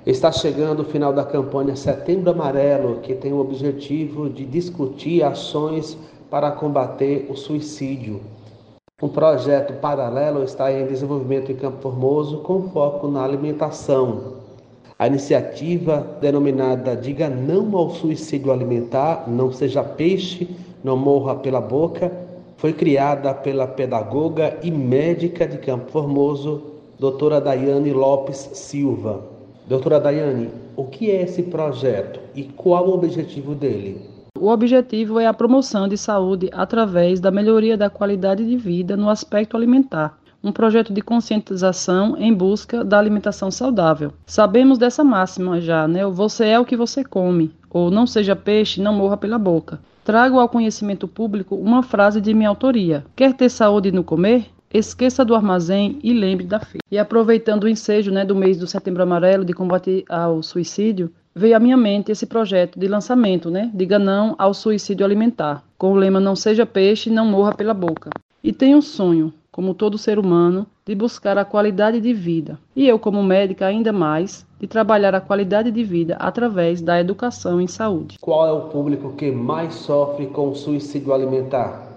Está chegando o final da campanha Setembro Amarelo, que tem o objetivo de discutir ações para combater o suicídio. Um projeto paralelo está em desenvolvimento em Campo Formoso com foco na alimentação. A iniciativa denominada Diga Não ao Suicídio Alimentar, Não Seja Peixe, Não Morra pela Boca, foi criada pela pedagoga e médica de Campo Formoso, doutora Daiane Lopes Silva. Doutora Daiane, o que é esse projeto e qual o objetivo dele? O objetivo é a promoção de saúde através da melhoria da qualidade de vida no aspecto alimentar. Um projeto de conscientização em busca da alimentação saudável. Sabemos dessa máxima já, né? Você é o que você come, ou não seja peixe, não morra pela boca. Trago ao conhecimento público uma frase de minha autoria. Quer ter saúde no comer? Esqueça do armazém e lembre da feira. E aproveitando o ensejo, do mês do Setembro Amarelo de combate ao suicídio, veio à minha mente esse projeto de lançamento, Diga Não ao Suicídio Alimentar, com o lema Não Seja Peixe, Não Morra pela Boca. E tenho um sonho, como todo ser humano, de buscar a qualidade de vida. E eu, como médica, ainda mais, de trabalhar a qualidade de vida através da educação em saúde. Qual é o público que mais sofre com o suicídio alimentar?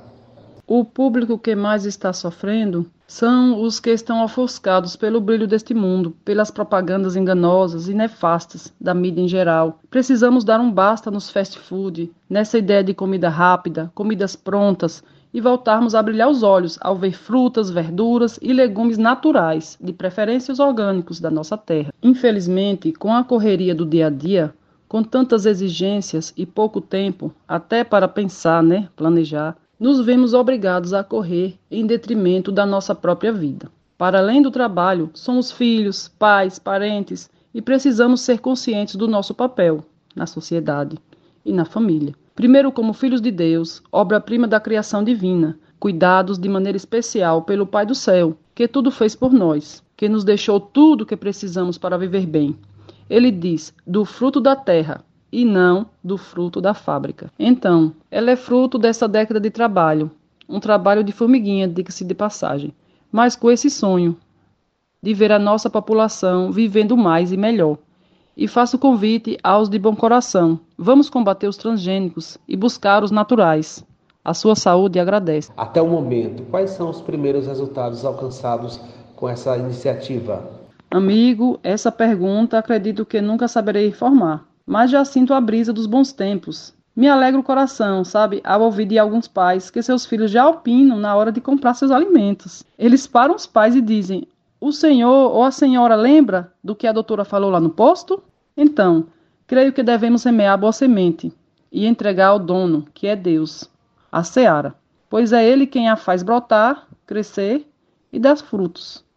O público que mais está sofrendo são os que estão ofuscados pelo brilho deste mundo, pelas propagandas enganosas e nefastas da mídia em geral. Precisamos dar um basta nos fast food, nessa ideia de comida rápida, comidas prontas, e voltarmos a brilhar os olhos ao ver frutas, verduras e legumes naturais, de preferência os orgânicos da nossa terra. Infelizmente, com a correria do dia a dia, com tantas exigências e pouco tempo, até para pensar, planejar, nos vemos obrigados a correr em detrimento da nossa própria vida. Para além do trabalho, somos filhos, pais, parentes e precisamos ser conscientes do nosso papel na sociedade e na família. Primeiro, como filhos de Deus, obra-prima da criação divina, cuidados de maneira especial pelo Pai do Céu, que tudo fez por nós, que nos deixou tudo o que precisamos para viver bem. Ele diz, do fruto da terra, e não do fruto da fábrica. Então, ela é fruto dessa década de trabalho, um trabalho de formiguinha, diga-se de passagem, mas com esse sonho de ver a nossa população vivendo mais e melhor. E faço convite aos de bom coração, vamos combater os transgênicos e buscar os naturais. A sua saúde agradece. Até o momento, quais são os primeiros resultados alcançados com essa iniciativa? Amigo, essa pergunta acredito que nunca saberei informar. Mas já sinto a brisa dos bons tempos. Me alegra o coração, ao ouvir de alguns pais que seus filhos já opinam na hora de comprar seus alimentos. Eles param os pais e dizem, o senhor ou a senhora lembra do que a doutora falou lá no posto? Então, creio que devemos semear a boa semente e entregar ao dono, que é Deus, a seara, pois é ele quem a faz brotar, crescer e dar frutos.